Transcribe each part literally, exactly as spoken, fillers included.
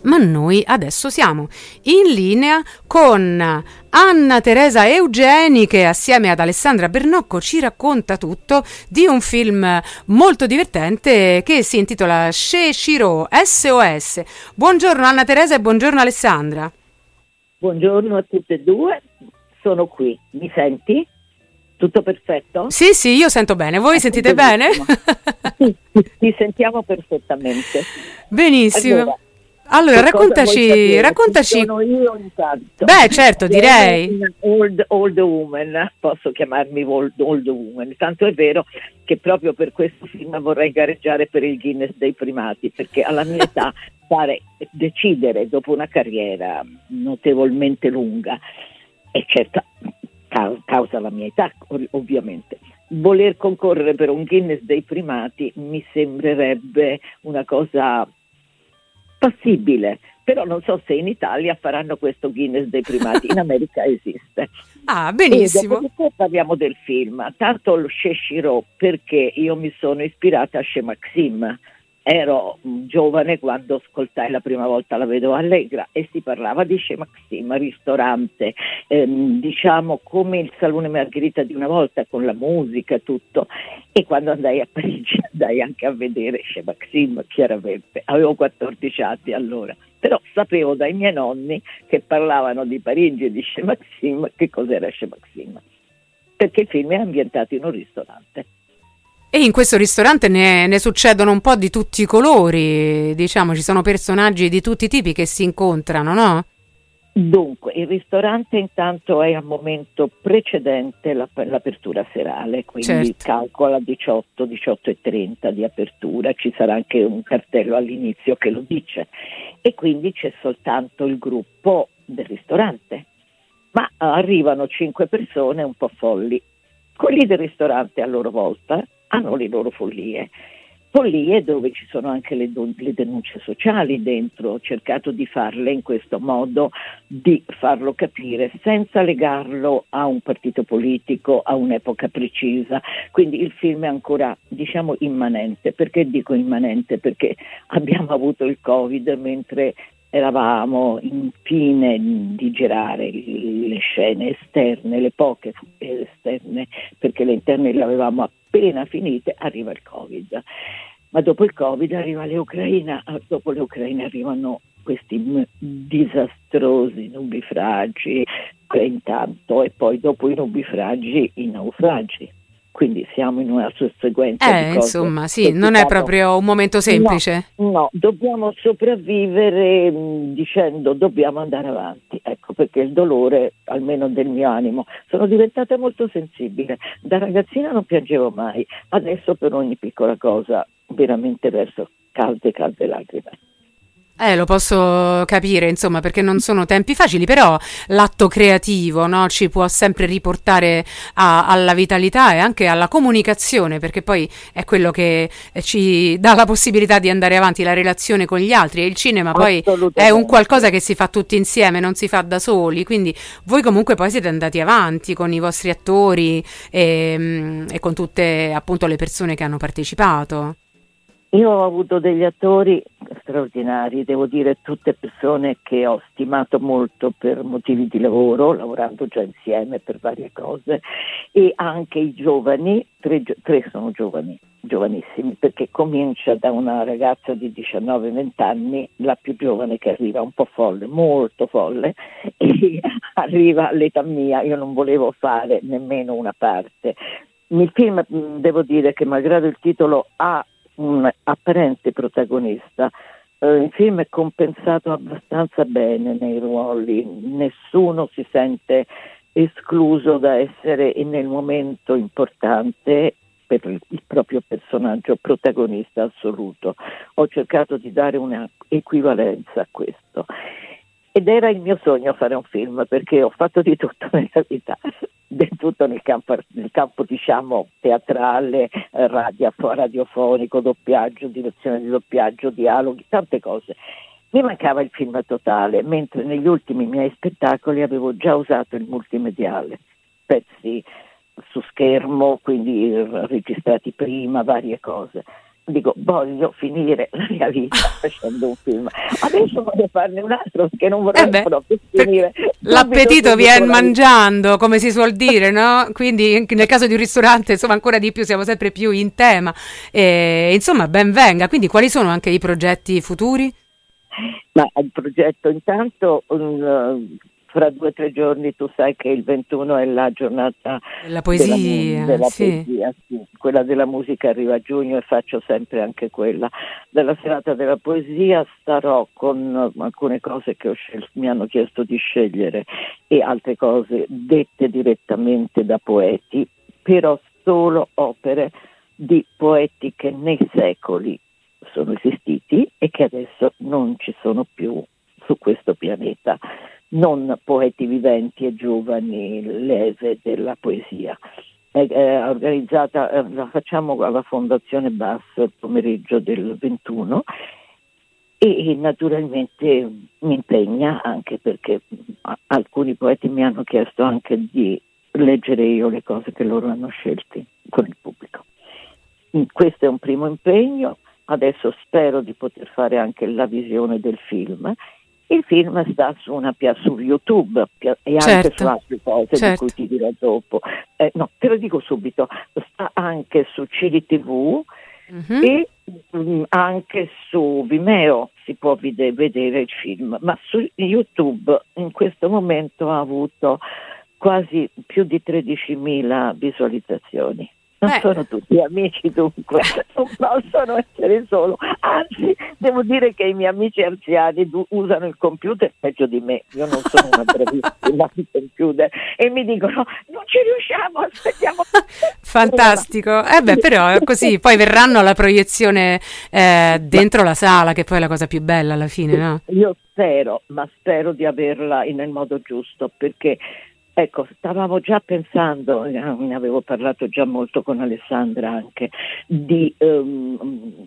ma noi adesso siamo in linea con Anna Teresa Eugeni, che assieme ad Alessandra Bernocco ci racconta tutto di un film molto divertente che si intitola Sheshiro S O S. Buongiorno Anna Teresa e buongiorno Alessandra. Buongiorno a tutte e due, sono qui. Mi senti? Tutto perfetto? Sì, sì, io sento bene. Voi Ah, sentite benissimo. bene? Sì, ti sentiamo perfettamente. Benissimo. Allora, Allora, che cosa vuoi raccontaci, sapere? raccontaci. Chi sono io intanto? Beh, certo, Sono direi. una Old, old woman, posso chiamarmi old, old woman. Tanto è vero che proprio per questo film vorrei gareggiare per il Guinness dei primati, perché alla mia età fare, decidere dopo una carriera notevolmente lunga, e certo causa la mia età ovviamente, voler concorrere per un Guinness dei primati mi sembrerebbe una cosa possibile, però non so se in Italia faranno questo Guinness dei primati. In America esiste. Ah, benissimo. E dopodiché parliamo del film. Tanto lo Sheshiro, perché io mi sono ispirata a Shemaxim. Ero giovane quando ascoltai la prima volta La Vedova Allegra e si parlava di Shemaxim, ristorante, ehm, diciamo come il Salone Margherita di una volta, con la musica e tutto. E quando andai a Parigi andai anche a vedere Shemaxim, chiaramente. Avevo quattordici anni allora, però sapevo dai miei nonni che parlavano di Parigi e di Shemaxim che cos'era Shemaxim, perché il film è ambientato in un ristorante. E in questo ristorante ne, ne succedono un po' di tutti i colori, diciamo, ci sono personaggi di tutti i tipi che si incontrano, no? Dunque, il ristorante intanto è al momento precedente l'app- l'apertura serale, quindi Certo. calcola diciotto, diciotto e trenta di apertura, ci sarà anche un cartello all'inizio che lo dice, e quindi c'è soltanto il gruppo del ristorante, ma arrivano cinque persone un po' folli. Quelli del ristorante a loro volta hanno le loro follie, follie dove ci sono anche le, don- le denunce sociali dentro. Ho cercato di farle in questo modo, di farlo capire senza legarlo a un partito politico, a un'epoca precisa, quindi il film è ancora, diciamo, immanente. Perché dico immanente? Perché abbiamo avuto il Covid mentre eravamo in fine di girare le scene esterne, le poche esterne, perché le interne le avevamo appena finite, arriva il Covid. Ma dopo il Covid arriva l'Ucraina, dopo l'Ucraina arrivano questi disastrosi nubifragi, e intanto, e poi dopo i nubifragi i naufragi. Quindi siamo in una susseguenza Eh, di cose. insomma, sì, non è proprio un momento semplice. No, no, dobbiamo sopravvivere mh, dicendo dobbiamo andare avanti, ecco, perché il dolore, almeno del mio animo, sono diventata molto sensibile. Da ragazzina non piangevo mai, adesso per ogni piccola cosa veramente verso calde, calde lacrime. Eh, lo posso capire, insomma, perché non sono tempi facili, però l'atto creativo, no, ci può sempre riportare a- alla vitalità e anche alla comunicazione, perché poi è quello che ci dà la possibilità di andare avanti, la relazione con gli altri, e il cinema poi è un qualcosa che si fa tutti insieme, non si fa da soli, quindi voi comunque poi siete andati avanti con i vostri attori e, e con tutte appunto le persone che hanno partecipato. Io ho avuto degli attori straordinari, devo dire, tutte persone che ho stimato molto per motivi di lavoro, lavorando già insieme per varie cose, e anche i giovani, tre, tre sono giovani, giovanissimi, perché comincia da una ragazza di diciannove venti anni, la più giovane che arriva, un po' folle, molto folle, e arriva all'età mia. Io non volevo fare nemmeno una parte. Il film, devo dire che malgrado il titolo ha un apparente protagonista, eh, il film è compensato abbastanza bene nei ruoli, nessuno si sente escluso da essere nel momento importante per il proprio personaggio protagonista assoluto. Ho cercato di dare una equivalenza a questo. Ed era il mio sogno fare un film, perché ho fatto di tutto nella vita, di tutto nel campo, nel campo diciamo teatrale, radio, radiofonico, doppiaggio, direzione di doppiaggio, dialoghi, tante cose. Mi mancava il film totale, mentre negli ultimi miei spettacoli avevo già usato il multimediale, pezzi su schermo, quindi registrati prima, varie cose. dico, voglio finire la mia vita facendo un film. Adesso voglio farne un altro perché non vorrei Eh beh, proprio finire. l'appetito viene mangiando, come si suol dire, no? Quindi nel caso di un ristorante, insomma, ancora di più, siamo sempre più in tema. E, insomma, ben venga. Quindi quali sono anche i progetti futuri? Ma il progetto intanto... Un, fra due o tre giorni tu sai che il ventuno è la giornata la poesia, della, della sì. poesia, sì. Quella della musica arriva a giugno e faccio sempre anche quella. Della serata della poesia starò con alcune cose che ho scelto, mi hanno chiesto di scegliere e altre cose dette direttamente da poeti, però solo opere di poeti che nei secoli sono esistiti e che adesso non ci sono più su questo pianeta. Non poeti viventi e giovani leve della poesia. È, è organizzata, eh, la facciamo alla Fondazione Basso il pomeriggio del ventuno e, e naturalmente mi impegna anche perché alcuni poeti mi hanno chiesto anche di leggere io le cose che loro hanno scelti con il pubblico. Questo è un primo impegno, adesso spero di poter fare anche la visione del film. Il film sta su una pia- su YouTube pia- e anche Certo. su altre cose Certo. di cui ti dirò dopo. Eh, no, te lo dico subito, sta anche su C D T V Mhm. e mh, anche su Vimeo si può vide- vedere il film, ma su YouTube in questo momento ha avuto quasi più di tredicimila visualizzazioni. Non Beh. sono tutti amici dunque, non possono essere solo, anzi devo dire che i miei amici anziani du- usano il computer peggio di me, io non sono una bravissima di computer e mi dicono non ci riusciamo, aspettiamo. Fantastico, eh beh, però è così, poi verranno alla proiezione eh, dentro la sala, che poi è la cosa più bella alla fine, no? Io spero, ma spero di averla nel modo giusto perché ecco, stavamo già pensando, eh, ne avevo parlato già molto con Alessandra anche, di um,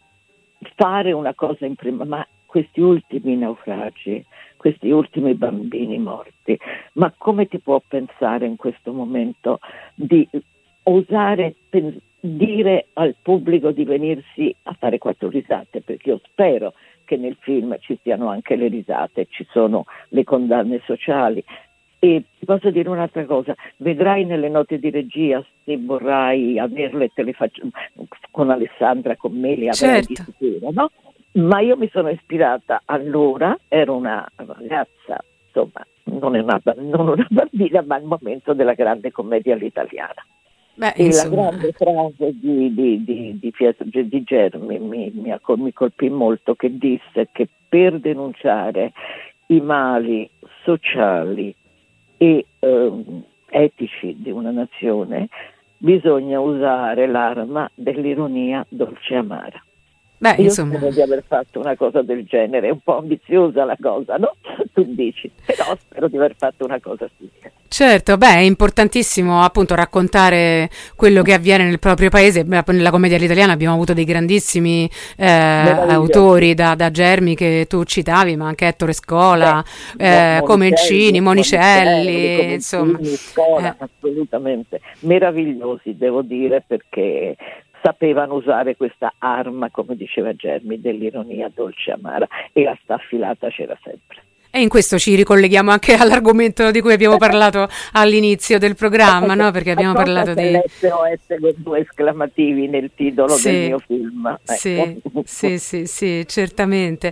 fare una cosa in prima, ma questi ultimi naufragi, questi ultimi bambini morti, ma come ti può pensare in questo momento di osare pen- dire al pubblico di venirsi a fare quattro risate, perché io spero che nel film ci siano anche le risate, ci sono le condanne sociali. E ti posso dire un'altra cosa, vedrai nelle note di regia, se vorrai averle, te le faccio con Alessandra, con me, le avrai Certo. di sicuro, no? Ma io mi sono ispirata allora, ero una ragazza, insomma, non, è una, non una bambina, ma al momento della grande commedia all'italiana. Beh, E insomma. la grande frase di, di, di, di, Pietro, di Germi mi, mi, mi colpì molto, che disse che per denunciare i mali sociali e eh, etici di una nazione bisogna usare l'arma dell'ironia dolce e amara. Beh, Io insomma. spero di aver fatto una cosa del genere, è un po' ambiziosa la cosa, no? Tu dici, però spero di aver fatto una cosa simile. Certo, beh, è importantissimo appunto raccontare quello che avviene nel proprio paese. Beh, nella commedia all'italiana abbiamo avuto dei grandissimi eh, autori da, da Germi che tu citavi, ma anche Ettore Scola, Beh, eh, Monicelli, Comencini, Monicelli, Monicelli, insomma. Comencini, Scola, Eh. assolutamente meravigliosi, devo dire, perché sapevano usare questa arma, come diceva Germi, dell'ironia dolce e amara, e la staffilata c'era sempre. E in questo ci ricolleghiamo anche all'argomento di cui abbiamo parlato all'inizio del programma, no? Perché abbiamo parlato di... l'S O S con due esclamativi nel titolo Sì, del mio film. Ecco. sì, sì, sì, sì, certamente.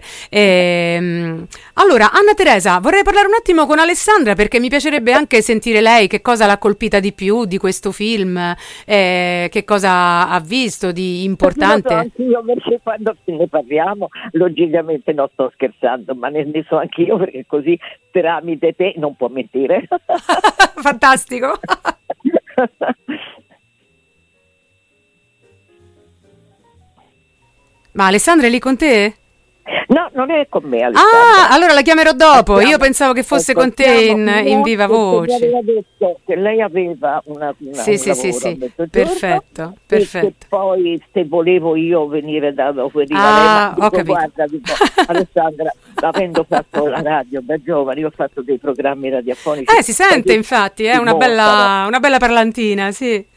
Ehm, allora, Anna Teresa, vorrei parlare un attimo con Alessandra perché mi piacerebbe anche sentire lei che cosa l'ha colpita di più di questo film, eh, che cosa ha visto di importante. Lo so anch'io, perché quando ne parliamo, logicamente non sto scherzando, ma ne, ne so anch'io, perché così tramite te non può mentire. Fantastico. Ma Alessandra è lì con te? No, non è con me, Alessandra. Ah, allora la chiamerò dopo. Io Siamo- pensavo che fosse ecco, con te in, siamo- in no, viva perché voce. mi aveva detto che lei aveva una, una, Sì, un sì, lavoro sì, sì. a mezzogiorno, Perfetto, e perfetto. che poi se volevo io venire da dove veniva Ah, lei, ma ho dico, capito. guarda, dico, Alessandra, avendo fatto la radio da giovane, io ho fatto dei programmi radiofonici. Eh, si sente infatti, è una bella, una bella parlantina, sì.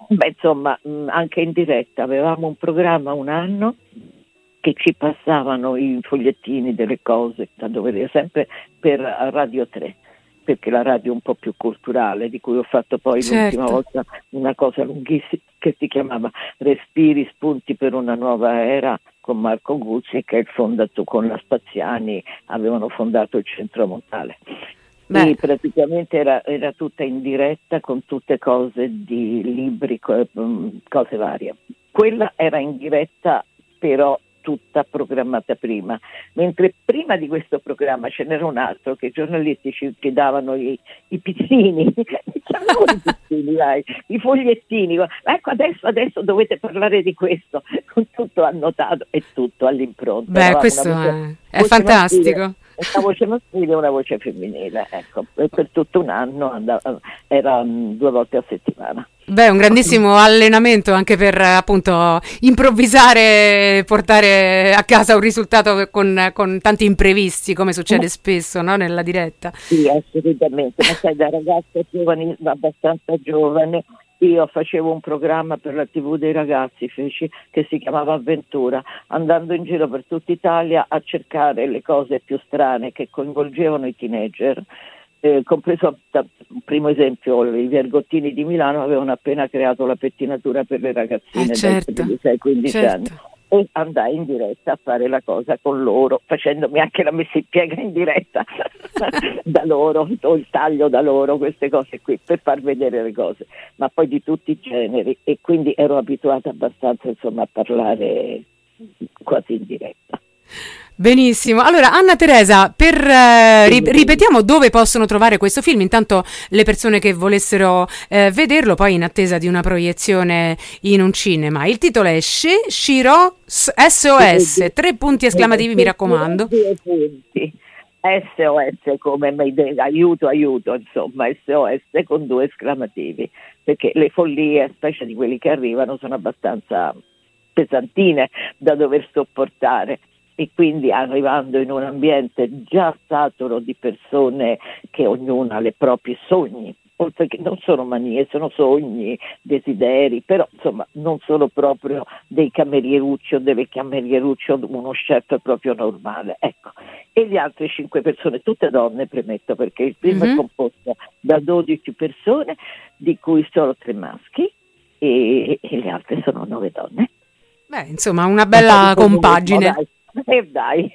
Beh, insomma, anche in diretta avevamo un programma un anno che ci passavano i fogliettini delle cose da dove sempre per Radio tre, perché la radio è un po' più culturale, di cui ho fatto poi certo. l'ultima volta una cosa lunghissima che si chiamava Respiri, spunti per una nuova era, con Marco Guzzi, che è il fondatore, con la Spaziani avevano fondato il Centro Montale. Beh. E praticamente era, era tutta in diretta con tutte cose di libri, co- cose varie. Quella era in diretta però tutta programmata prima, mentre prima di questo programma ce n'era un altro che i giornalisti ci, ci davano i, i pizzini, diciamo i pizzini, dai, i fogliettini, ecco adesso, adesso dovete parlare di questo, con tutto annotato e tutto all'impronta. Beh, Eravamo questo voce, è, è fantastico. Maschile, una voce maschile e una voce femminile, ecco, e per tutto un anno andava, era um, due volte a settimana. Beh, un grandissimo allenamento anche per appunto improvvisare, portare a casa un risultato con, con tanti imprevisti, come succede spesso, no? Nella diretta. Sì, assolutamente, ma sai, da ragazza giovane, abbastanza giovane, io facevo un programma per la tivù dei ragazzi, feci, che si chiamava Avventura, andando in giro per tutta Italia a cercare le cose più strane che coinvolgevano i teenager. Eh, compreso un primo esempio, i Vergottini di Milano avevano appena creato la pettinatura per le ragazzine eh, certo, dai sei quindici certo. anni, e andai in diretta a fare la cosa con loro, facendomi anche la messa in piega in diretta da loro, o il taglio da loro, queste cose qui, per far vedere le cose, ma poi di tutti i generi, e quindi ero abituata abbastanza, insomma, a parlare quasi in diretta. Benissimo, allora Anna Teresa, per eh, ri- ripetiamo dove possono trovare questo film, intanto le persone che volessero eh, vederlo, poi in attesa di una proiezione in un cinema. Il titolo è She, Shiro, S O S, tre punti esclamativi, mi raccomando. S O S come aiuto, aiuto, insomma, S O S con due esclamativi, perché le follie, specie di quelli che arrivano, sono abbastanza pesantine da dover sopportare. E quindi arrivando in un ambiente già saturo di persone che ognuna ha i propri sogni, oltre che non sono manie, sono sogni, desideri, però insomma non sono proprio dei camerierucci o delle camerierucci o uno chef proprio normale, ecco. E gli altri cinque persone, tutte donne, premetto, perché il film mm-hmm. è composto da dodici persone, di cui solo tre maschi e, e le altre sono nove donne. Beh, insomma, una bella compagine. Dai. E dai,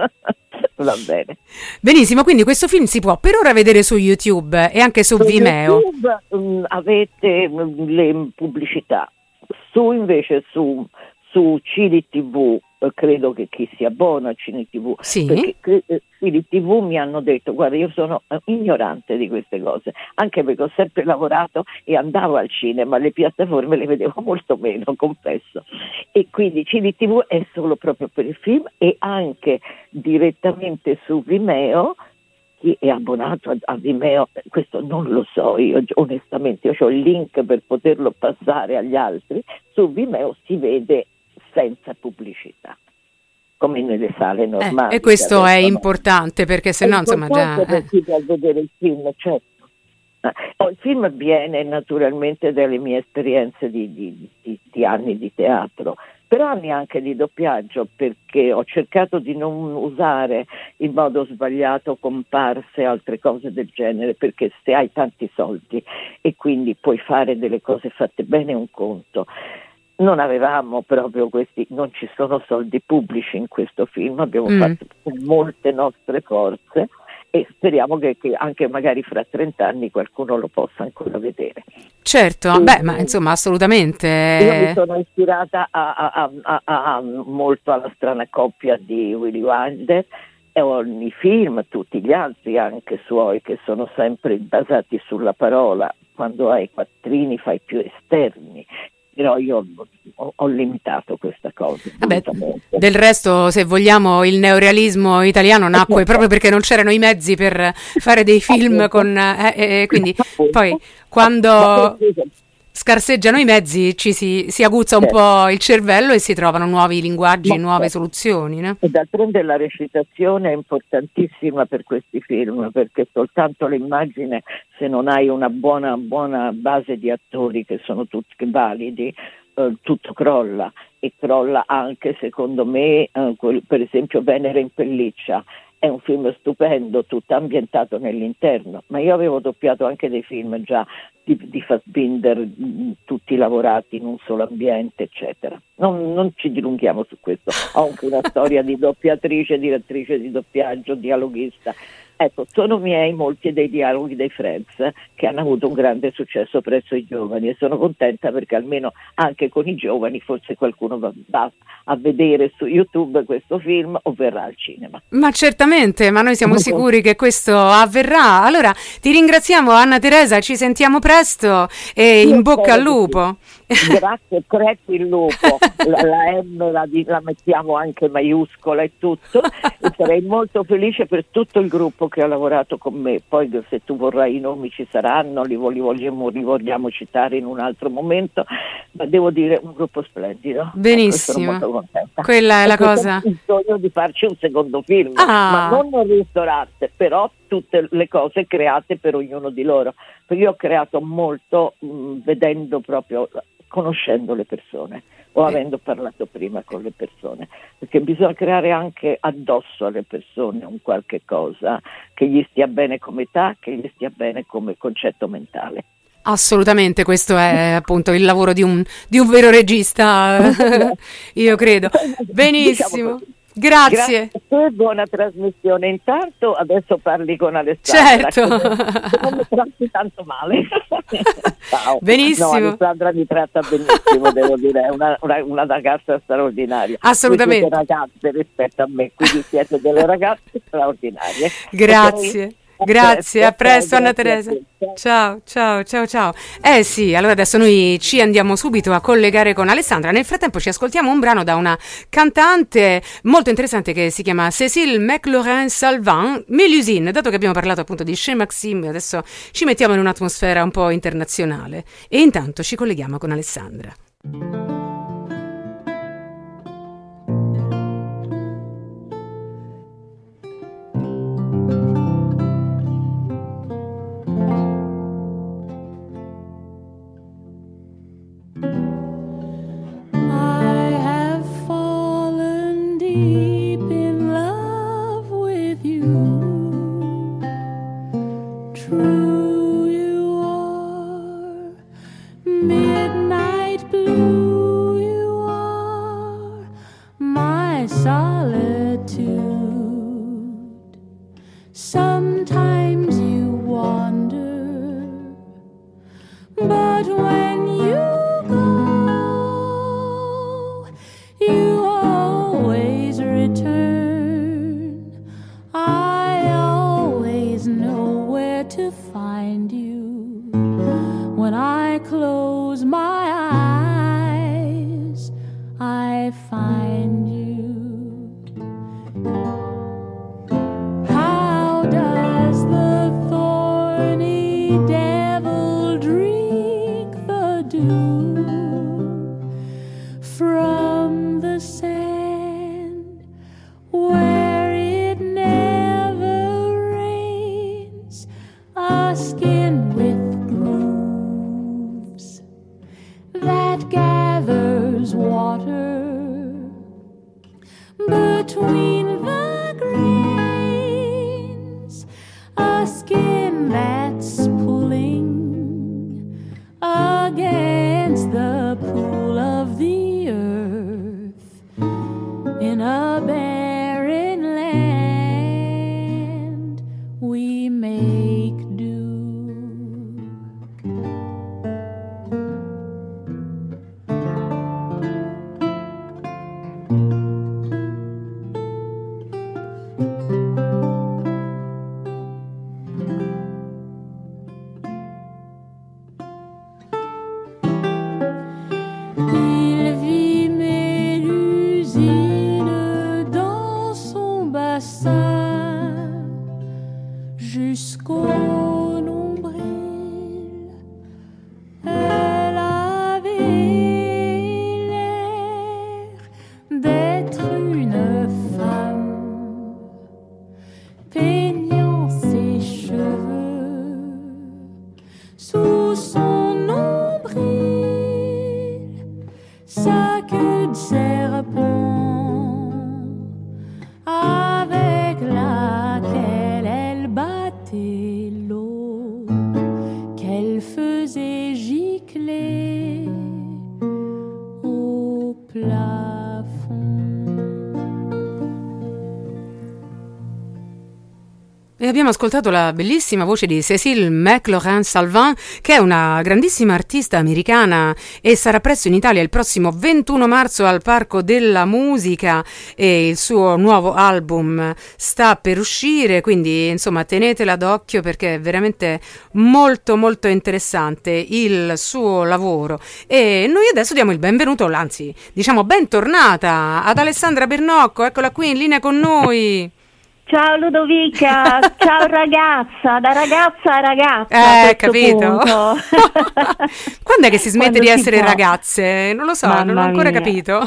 va bene. Benissimo, quindi questo film si può per ora vedere su YouTube e anche su, su Vimeo. YouTube um, avete um, le pubblicità, su invece su, su Cili tivù, eh, credo che chi si abbona a Cili tivù, sì. perché eh, Cili tivù mi hanno detto, guarda, io sono uh, ignorante di queste cose, anche perché ho sempre lavorato e andavo al cinema, le piattaforme le vedevo molto meno, confesso, e quindi Cili tivù è solo proprio per il film, e anche direttamente su Vimeo. Chi è abbonato a, a Vimeo, questo non lo so io onestamente, io ho il link per poterlo passare agli altri, su Vimeo si vede senza pubblicità, come nelle sale normali. Eh, e questo è no? importante, perché se no insomma già... per chi vuol vedere il film, certo. Oh, il film viene naturalmente dalle mie esperienze di, di, di, di anni di teatro, però anni anche di doppiaggio, perché ho cercato di non usare in modo sbagliato comparse e altre cose del genere, perché se hai tanti soldi e quindi puoi fare delle cose fatte bene, un conto. Non avevamo proprio questi, non ci sono soldi pubblici in questo film, abbiamo mm. fatto con molte nostre forze, e speriamo che, che anche magari fra trent'anni qualcuno lo possa ancora vedere. Certo, e, beh, ma insomma assolutamente. Io mi sono ispirata a, a, a, a, a molto alla Strana coppia di Willy Wilder, e ogni film, tutti gli altri anche suoi, che sono sempre basati sulla parola. Quando hai quattrini fai più esterni. Però io ho, ho limitato questa cosa. Vabbè, del resto, se vogliamo, il neorealismo italiano nacque proprio perché non c'erano i mezzi per fare dei film con... Eh, eh, quindi poi quando... scarseggiano i mezzi, ci si, si aguzza un certo. po' il cervello e si trovano nuovi linguaggi, Ma nuove certo. soluzioni, no? E d'altronde la recitazione è importantissima per questi film, perché soltanto l'immagine, se non hai una buona, buona base di attori che sono tutti validi, eh, tutto crolla, e crolla anche, secondo me, eh, quel, per esempio Venere in pelliccia. È un film stupendo, tutto ambientato nell'interno, ma io avevo doppiato anche dei film già di, di Fassbinder, mh, tutti lavorati in un solo ambiente, eccetera. Non, non ci dilunghiamo su questo. Ho anche una storia di doppiatrice, direttrice di doppiaggio, dialoghista. Ecco, sono miei molti dei dialoghi dei Friends che hanno avuto un grande successo presso i giovani, e sono contenta perché almeno anche con i giovani forse qualcuno va, va a vedere su YouTube questo film o verrà al cinema. Ma certamente, ma noi siamo sicuri che questo avverrà. Allora, ti ringraziamo Anna Teresa, ci sentiamo presto e Io in bocca al spero di lupo. sì. Grazie, crepi il lupo, la, la M la, di- la mettiamo anche maiuscola e tutto, e sarei molto felice per tutto il gruppo che ha lavorato con me. Poi se tu vorrai i nomi ci saranno, li, vo- li vogliamo, li vogliamo citare in un altro momento, ma devo dire un gruppo splendido. Benissimo, ecco, sono molto contenta. quella è la cosa. Il sogno di farci un secondo film, Ah. ma non nel ristorante, però tutte le cose create per ognuno di loro. Perché io ho creato molto mh, vedendo proprio, conoscendo le persone o avendo parlato prima con le persone, perché bisogna creare anche addosso alle persone un qualche cosa che gli stia bene come età, che gli stia bene come concetto mentale. Assolutamente, questo è appunto il lavoro di un, di un vero regista, io credo. Benissimo, Diciamo così. grazie. Grazie a te, buona trasmissione. Intanto adesso parli con Alessandra. Certo. Che non mi tratti tanto male. Ciao. Benissimo. No, Alessandra mi tratta benissimo, devo dire, è una, una, una ragazza straordinaria. Assolutamente. Voi siete ragazze rispetto a me, quindi siete delle ragazze straordinarie. Grazie. Okay? Grazie, a presto Ciao, Anna grazie Teresa. Ciao, ciao, ciao, ciao. Eh sì, allora adesso noi ci andiamo subito a collegare con Alessandra. Nel frattempo ci ascoltiamo un brano da una cantante molto interessante che si chiama Cécile McLaurin-Salvant, Mélusine. Dato che abbiamo parlato appunto di Chez Maxime, adesso ci mettiamo in un'atmosfera un po' internazionale e intanto ci colleghiamo con Alessandra. Jusqu'au nombril, elle a E abbiamo ascoltato la bellissima voce di Cécile McLaurin-Salvant, che è una grandissima artista americana e sarà presto in Italia il prossimo ventuno marzo al Parco della Musica, e il suo nuovo album sta per uscire, quindi insomma tenetela d'occhio perché è veramente molto molto interessante il suo lavoro. E noi adesso diamo il benvenuto, anzi diciamo bentornata ad Alessandra Bernocco, eccola qui in linea con noi. Ciao Ludovica, ciao ragazza, da ragazza a ragazza. Eh, capito? Quando è che si smette Quando di si essere può. ragazze? Non lo so, Mamma non ho ancora mia. capito.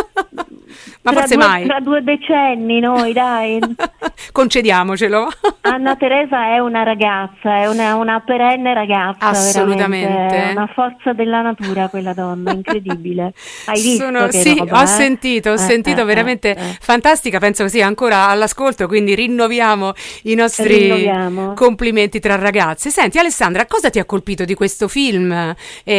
Ma Tra forse due, mai. Tra due decenni noi, dai. Concediamocelo. Anna Teresa è una ragazza, è una, una perenne ragazza. Assolutamente. veramente. È una forza della natura quella donna, incredibile. Hai visto Sono, che sì, roba, ho eh? sentito, ho Eh, sentito, eh, veramente eh, eh. fantastica, penso che sia ancora all'ascolto, quindi rinnoviamo i nostri Rinnoviamo. complimenti tra ragazze. Senti Alessandra, cosa ti ha colpito di questo film?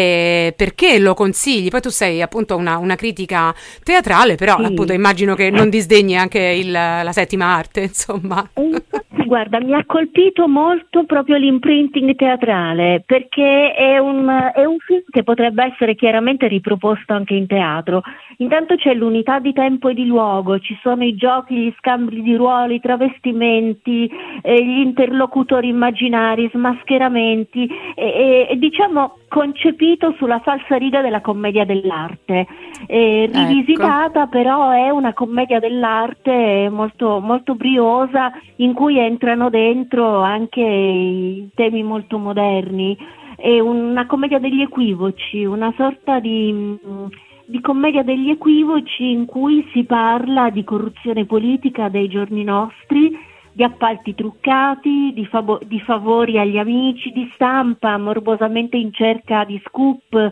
E perché lo consigli? Poi tu sei appunto una, una critica teatrale, però Sì. appunto immagino che non disdegni anche il- la settima arte, insomma. E infatti, guarda, mi ha colpito molto proprio l'imprinting teatrale, perché è un, è un film che potrebbe essere chiaramente riproposto anche in teatro. Intanto c'è l'unità di tempo e di luogo, ci sono i giochi, gli scambi di ruoli, i travestimenti, eh, gli interlocutori immaginari, smascheramenti, e, e- e diciamo concepito sulla falsariga della commedia dell'arte. Eh, Ecco. rivisitata però è una commedia dell'arte molto, molto briosa, in cui entrano dentro anche i temi molto moderni. È una commedia degli equivoci, una sorta di, di commedia degli equivoci in cui si parla di corruzione politica dei giorni nostri, di appalti truccati, di, favo- di favori agli amici, di stampa morbosamente in cerca di scoop,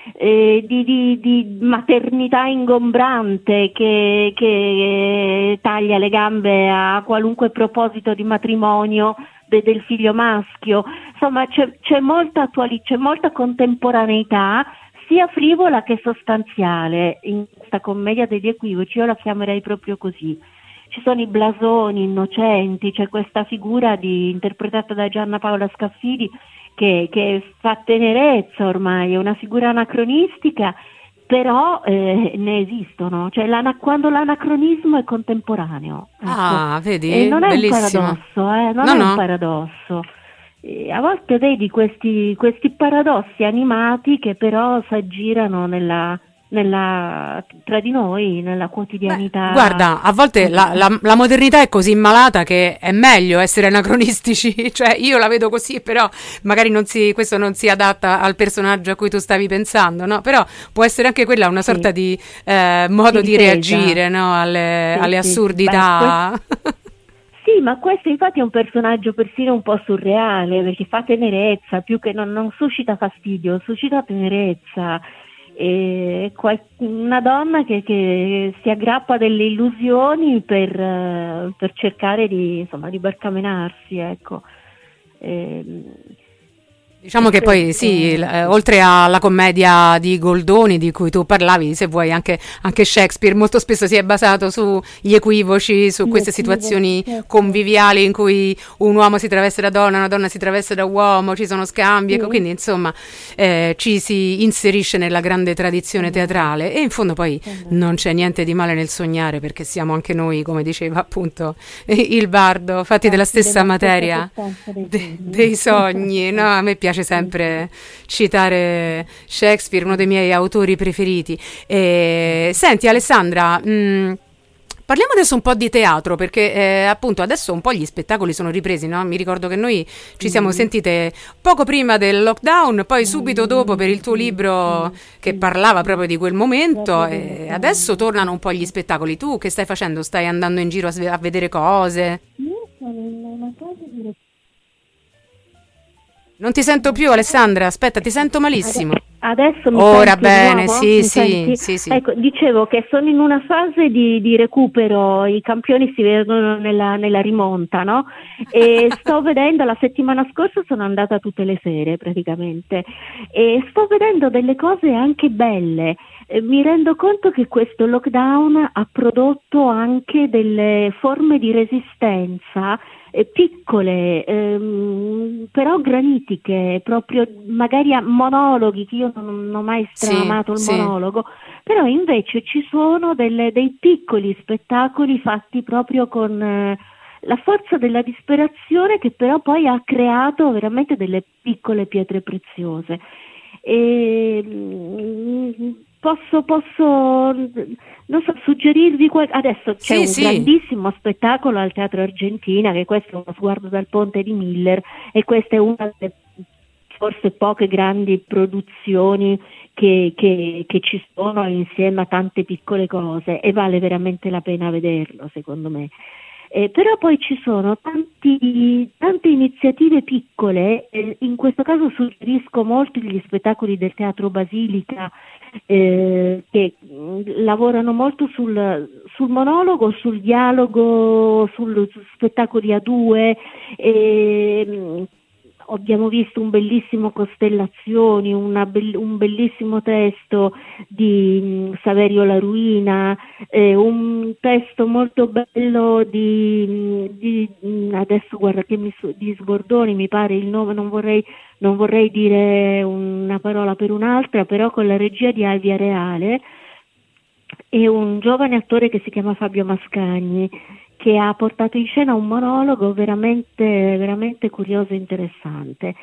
eh, di, di- di maternità ingombrante che, che taglia le gambe a qualunque proposito di matrimonio de- del figlio maschio. Insomma, c'è, c'è molta attualità, c'è molta contemporaneità, sia frivola che sostanziale, in questa commedia degli equivoci. Io la chiamerei proprio così. Ci sono i blasoni innocenti, c'è questa figura di, interpretata da Gianna Paola Scaffidi che, che fa tenerezza ormai, è una figura anacronistica, però eh, ne esistono, cioè l'ana- quando l'anacronismo è contemporaneo. Ecco. Ah, vedi? E non è Bellissimo. un paradosso, eh, non No, è no. un paradosso. E a volte vedi questi, questi paradossi animati che però si aggirano nella, nella, tra di noi, nella quotidianità. Beh, guarda, a volte la, la- la modernità è così malata che è meglio essere anacronistici, cioè io la vedo così, però magari non si, questo non si adatta al personaggio a cui tu stavi pensando, no? Però può essere anche quella una Sì. sorta di eh, modo Di di difesa. reagire, no? Alle, Sì, alle sì, sì. assurdità. Sì, ma questo infatti è un personaggio persino un po' surreale, perché fa tenerezza, più che non, non suscita fastidio, suscita tenerezza. E qual- una donna che, che si aggrappa delle illusioni per, eh, per cercare di, insomma, di barcamenarsi, ecco. Ehm, Diciamo che poi sì, l- eh, oltre alla commedia di Goldoni di cui tu parlavi, se vuoi anche, anche Shakespeare molto spesso si è basato sugli equivoci, su Gli queste equivoci, situazioni certo. conviviali in cui un uomo si traveste da donna, una donna si traveste da uomo, ci sono scambi, ecco, Sì. quindi insomma eh, ci si inserisce nella grande tradizione teatrale e in fondo poi non c'è niente di male nel sognare perché siamo anche noi, come diceva appunto il bardo, fatti della stessa della stessa materia sostanza dei de- sogni. dei sogni, no? A me piace sempre citare Shakespeare, uno dei miei autori preferiti. E, senti Alessandra, mh, parliamo adesso un po' di teatro, perché eh, appunto adesso un po' gli spettacoli sono ripresi, no? Mi ricordo che noi ci siamo sentite poco prima del lockdown, poi subito dopo per il tuo libro che parlava proprio di quel momento, e adesso tornano un po' gli spettacoli. Tu che stai facendo? Stai andando in giro a, sve- a vedere cose? Io sono in una casa di Non ti sento più Alessandra, aspetta, ti sento malissimo. Adesso mi Ora senti di bene, nuovo? sì, Mi sì, senti? sì, sì. Ecco, dicevo che sono in una fase di, di recupero, i campioni si vedono nella, nella rimonta, no? E sto vedendo, la settimana scorsa sono andata tutte le sere praticamente, e sto vedendo delle cose anche belle. Eh, mi rendo conto che questo lockdown ha prodotto anche delle forme di resistenza eh, piccole, ehm, però granitiche, proprio magari a monologhi, che io non, non ho mai Sì, stramato il sì. monologo, però invece ci sono delle- dei piccoli spettacoli fatti proprio con eh, la forza della disperazione, che però poi ha creato veramente delle piccole pietre preziose. E, mm, posso, posso, non so, suggerirvi qual- adesso c'è Sì, un sì. grandissimo spettacolo al Teatro Argentina, che questo è uno sguardo dal ponte di Miller, e questa è una delle forse poche grandi produzioni che, che- che ci sono, insieme a tante piccole cose, e vale veramente la pena vederlo, secondo me. Eh, però poi ci sono tanti- tante iniziative piccole, eh, in questo caso suggerisco molto gli spettacoli del Teatro Basilica, eh, che mh, lavorano molto sul, sul monologo, sul dialogo, sul, su spettacoli a due. E, mh, abbiamo visto un bellissimo Costellazioni, una bell- un bellissimo testo di mh, Saverio La Ruina, eh, un testo molto bello di, di- mh, adesso guarda che mi su- di Sbordoni mi pare il nome, non vorrei, non vorrei dire una parola per un'altra, però con la regia di Alvia Reale, e un giovane attore che si chiama Fabio Mascagni, che ha portato in scena un monologo veramente, veramente curioso e interessante.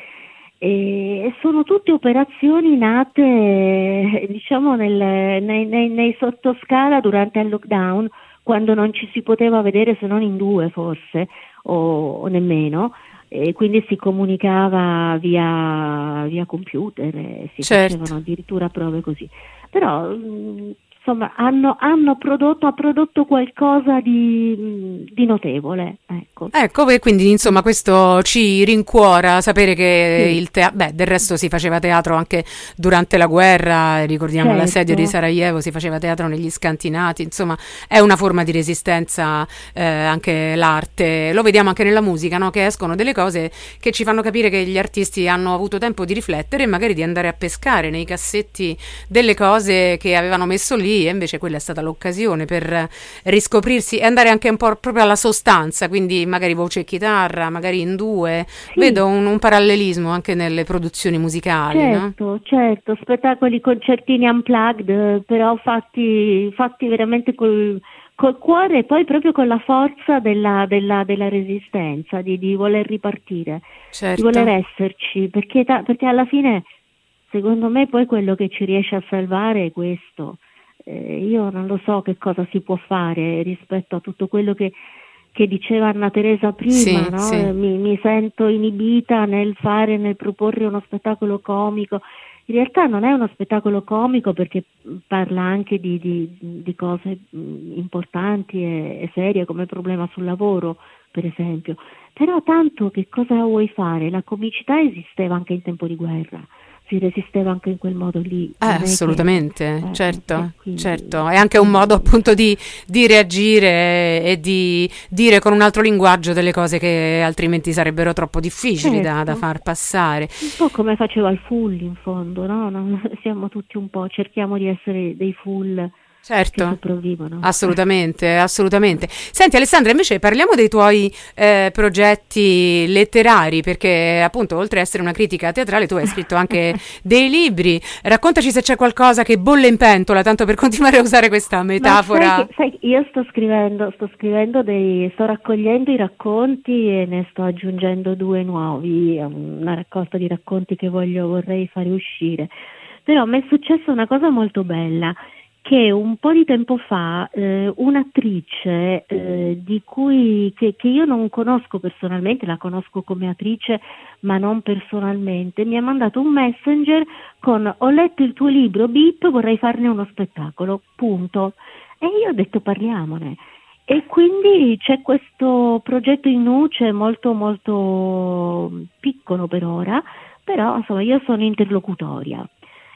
E sono tutte operazioni nate, eh, diciamo, nel- nei, nei- nei sottoscala durante il lockdown, quando non ci si poteva vedere se non in due forse, o, o nemmeno, e quindi si comunicava via, via computer, e si Certo. facevano addirittura prove così. Però mh, insomma hanno, hanno prodotto, ha prodotto qualcosa di, mh, di notevole, ecco. Ecco, e quindi insomma Mm, questo ci rincuora sapere che sì, il teatro, beh, del resto si faceva teatro anche durante la guerra, ricordiamo l'assedio di certo. Sarajevo, si faceva teatro negli scantinati, insomma è una forma di resistenza, eh, anche l'arte, lo vediamo anche nella musica, no? Che escono delle cose che ci fanno capire che gli artisti hanno avuto tempo di riflettere e magari di andare a pescare nei cassetti delle cose che avevano messo lì, e invece quella è stata l'occasione per riscoprirsi e andare anche un po' proprio alla sostanza, quindi magari voce e chitarra, magari in due. Sì, Vedo un, un parallelismo anche nelle produzioni musicali, no? certo, certo, spettacoli, concertini unplugged, eh, però fatti, fatti veramente col, col cuore, e poi proprio con la forza della, della- della resistenza, di, di voler ripartire, di Certo. voler esserci, perché, ta- perché alla fine, secondo me, poi quello che ci riesce a salvare è questo. Eh, io non lo so che cosa si può fare rispetto a tutto quello che, che diceva Anna Teresa prima, Sì, no? sì. Eh, mi, mi sento inibita nel fare, nel proporre uno spettacolo comico. In realtà non è uno spettacolo comico, perché mh, parla anche di, di- di cose mh, importanti e, e serie, come il problema sul lavoro, per esempio. Però tanto che cosa vuoi fare? La comicità esisteva anche in tempo di guerra, si resisteva anche in quel modo lì, Eh, non è che... assolutamente, eh, eh, certo, quindi, certo. È anche un modo quindi appunto di, di reagire e di dire con un altro linguaggio delle cose che altrimenti sarebbero troppo difficili da, da certo, far passare. un po' come faceva il Full in fondo, no? No? Siamo tutti un po', cerchiamo di essere dei Full che Certo, sopravvivono. assolutamente, assolutamente. Senti Alessandra, invece parliamo dei tuoi eh, progetti letterari, perché appunto oltre a essere una critica teatrale tu hai scritto anche dei libri. Raccontaci se c'è qualcosa che bolle in pentola, tanto per continuare a usare questa Ma sai metafora. che, sai, che io sto scrivendo, sto scrivendo dei, sto raccogliendo i racconti e ne sto aggiungendo due nuovi, una raccolta di racconti che voglio, vorrei fare uscire. Però mi è successa una cosa molto bella, che un po' di tempo fa eh, un'attrice eh, di cui, che, che io non conosco personalmente, la conosco come attrice ma non personalmente, mi ha mandato un messenger con: ho letto il tuo libro, Bip, vorrei farne uno spettacolo, punto. E io ho detto parliamone. E quindi c'è questo progetto in nuce molto molto piccolo per ora, però insomma io sono interlocutoria.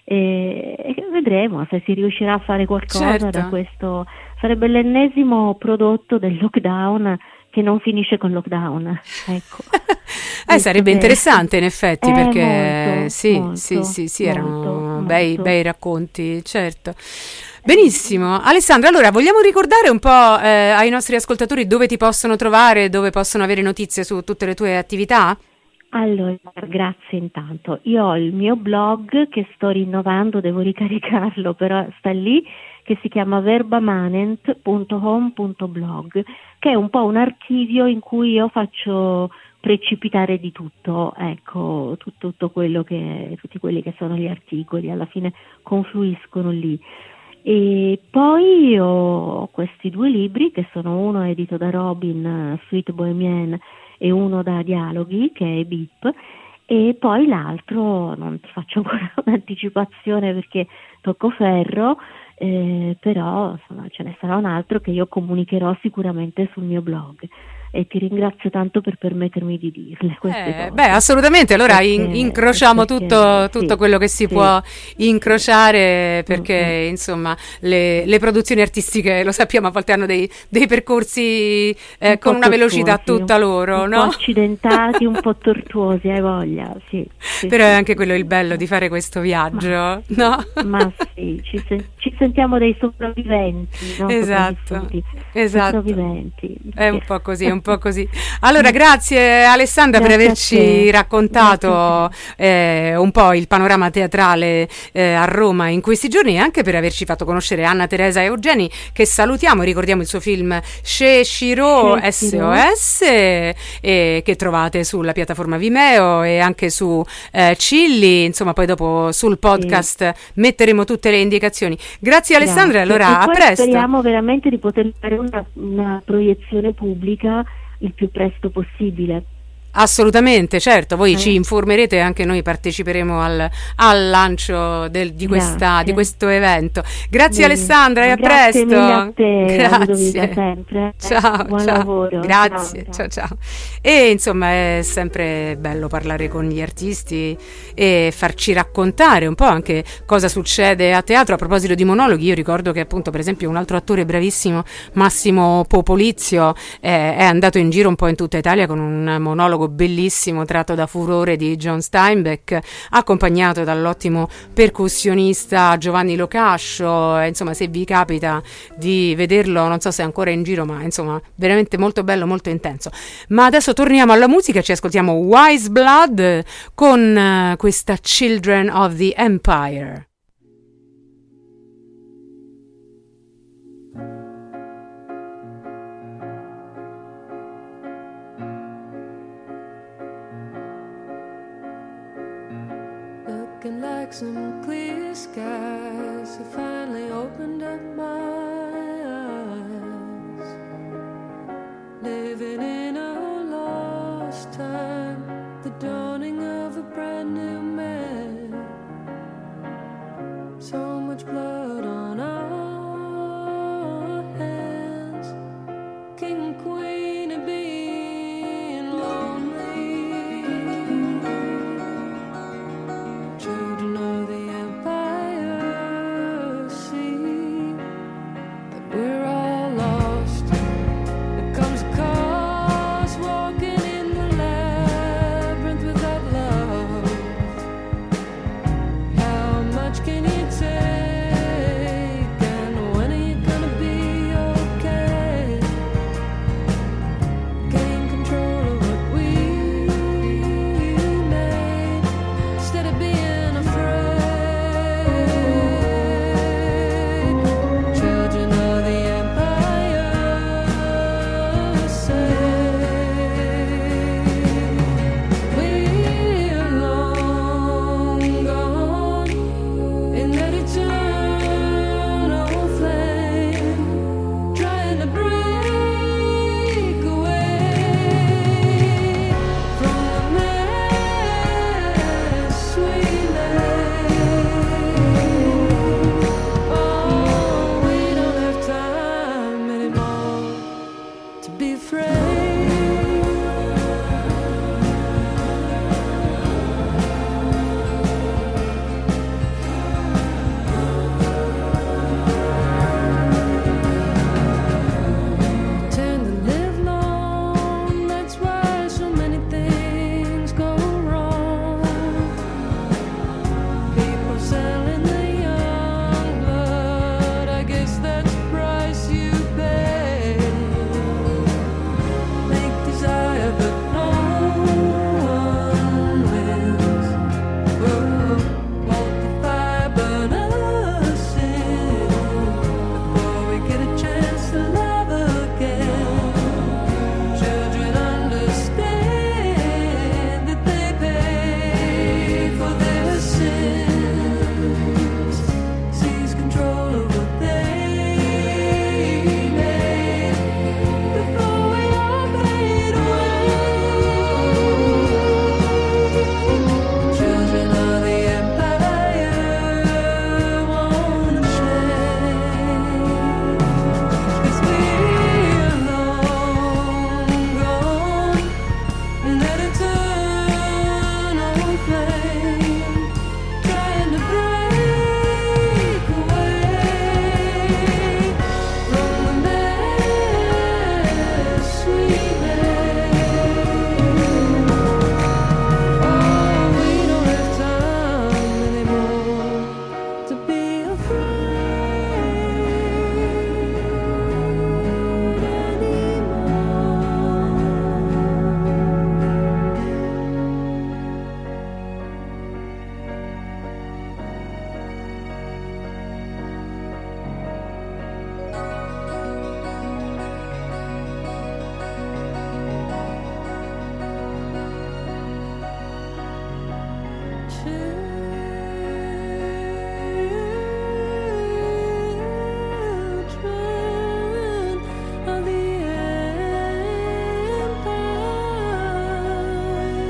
e, e vedremo se si riuscirà a fare qualcosa Certo. da questo. Sarebbe l'ennesimo prodotto del lockdown che non finisce col lockdown, ecco. Eh, sarebbe interessante in effetti, Eh, perché molto, sì, molto, sì, sì, sì, molto, erano bei, molto. bei racconti, certo. Benissimo. Alessandra, allora vogliamo ricordare un po' eh, ai nostri ascoltatori dove ti possono trovare, dove possono avere notizie su tutte le tue attività? Allora, grazie intanto. Io ho il mio blog che sto rinnovando, devo ricaricarlo, però sta lì, che si chiama verbamanent punto home punto blog, che è un po' un archivio in cui io faccio precipitare di tutto, ecco, tutto, tutto quello che, tutti quelli che sono gli articoli, alla fine confluiscono lì. E poi ho questi due libri, che sono uno edito da Robin, Sweet Bohemian, e uno da Dialoghi, che è Bip, e poi l'altro non ti faccio ancora un'anticipazione perché tocco ferro, eh, però insomma, ce ne sarà un altro che io comunicherò sicuramente sul mio blog. E ti ringrazio tanto per permettermi di dirle queste Eh, cose. beh, assolutamente, allora Perché- in- incrociamo perché- tutto, tutto sì, quello che si sì. può incrociare, perché Mm-mm. insomma le, le produzioni artistiche, lo sappiamo, a volte hanno dei, dei percorsi eh, Un con po' una velocità tortuosi, tutta loro, un no? po' accidentati, un po' tortuosi, hai voglia, sì. sì, Però sì, è anche sì. quello il bello di fare questo viaggio, no? Ma sì, ci, sen- ci sentiamo dei sopravviventi, no? Esatto, Sopravvissuti. esatto. Sopravviventi. È un po' così, è un po' così. Allora, grazie Alessandra per Grazie a averci te. raccontato Grazie eh, un po' il panorama teatrale eh, a Roma in questi giorni, e anche per averci fatto conoscere Anna Teresa Eugeni, che salutiamo. Ricordiamo il suo film Sheshiro S O S, eh, che trovate sulla piattaforma Vimeo e anche su eh, Cilli, insomma poi dopo sul podcast metteremo tutte le indicazioni. Grazie Alessandra, Grazie. allora E a poi presto. speriamo veramente di poter fare una, una proiezione pubblica il più presto possibile. Assolutamente, certo, voi Eh. ci informerete, anche noi parteciperemo al, al lancio del- di, questa, Grazie. di questo evento. Grazie Bene. Alessandra e a Grazie presto. mille a te, Ludovica, Grazie. sempre. Ciao, Buon ciao. lavoro. Grazie, Ciao, ciao, ciao. E insomma è sempre bello parlare con gli artisti e farci raccontare un po' anche cosa succede a teatro. A proposito di monologhi, io ricordo che appunto per esempio un altro attore bravissimo, Massimo Popolizio, eh, è andato in giro un po' in tutta Italia con un monologo bellissimo tratto da Furore di John Steinbeck, accompagnato dall'ottimo percussionista Giovanni Locascio. E, insomma, se vi capita di vederlo, non so se è ancora in giro, ma insomma veramente molto bello, molto intenso. Ma adesso torniamo alla musica, ci ascoltiamo Wise Blood con uh, questa Children of the Empire. Looking like some clear skies have finally opened up my eyes. Living in a lost time, the dawning of a brand new man. So much blood on our hands, king and queen of being lonely. Children of the empire, see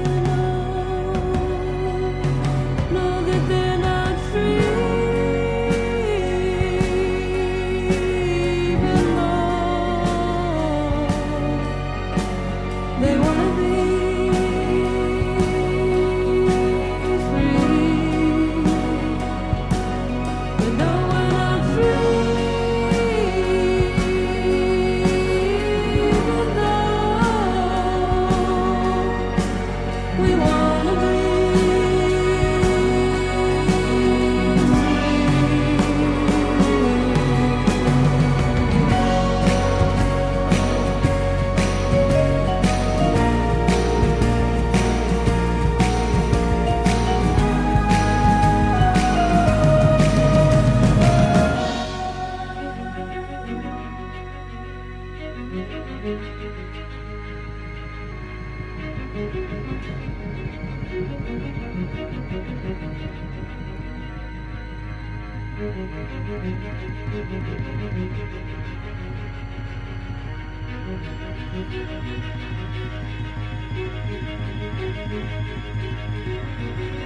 know that they're not free, even though they wanna be free. But no, we're not free, even though we wanna be free.